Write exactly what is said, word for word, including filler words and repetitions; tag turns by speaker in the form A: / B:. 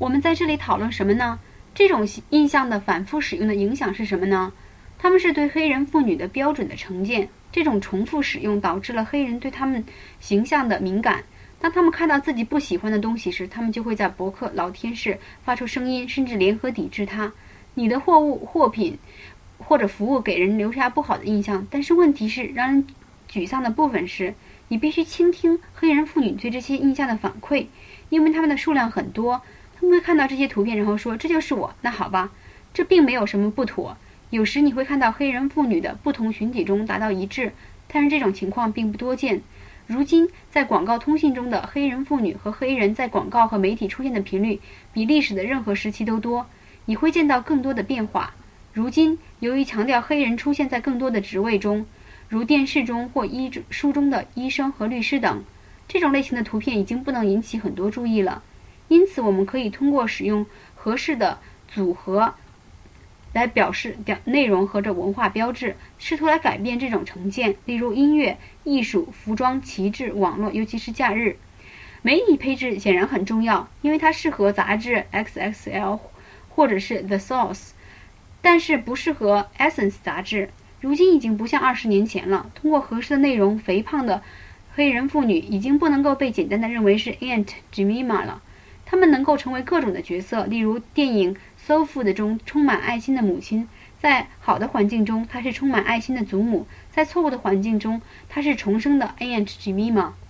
A: 我们在这里讨论什么呢？这种印象的反复使用的影响是什么呢？他们是对黑人妇女的标准的成见，这种重复使用导致了黑人对他们形象的敏感。当他们看到自己不喜欢的东西时，他们就会在博客老天使发出声音，甚至联合抵制它。你的货物、货品或者服务给人留下不好的印象，但是问题是，让人沮丧的部分是，你必须倾听黑人妇女对这些印象的反馈，因为他们的数量很多。他们会看到这些图片，然后说这就是我。那好吧，这并没有什么不妥。有时你会看到黑人妇女的不同群体中达到一致，但是这种情况并不多见。如今在广告通信中的黑人妇女和黑人在广告和媒体出现的频率比历史的任何时期都多。你会见到更多的变化。如今由于强调黑人出现在更多的职位中，如电视中或医书中的医生和律师等，这种类型的图片已经不能引起很多注意了。因此我们可以通过使用合适的组合来表示内容和这文化标志，试图来改变这种成见，例如音乐、艺术、服装、旗帜、网络，尤其是假日。媒体配置显然很重要，因为它适合杂志 X X L 或者是 The Source， 但是不适合 Essence 杂志。如今已经不像二十年前了，通过合适的内容，肥胖的黑人妇女已经不能够被简单的认为是 Aunt Jemima 了。她们能够成为各种的角色，例如电影 Soul Food 中充满爱心的母亲，在好的环境中她是充满爱心的祖母，在错误的环境中她是重生的 Aunt Jemima。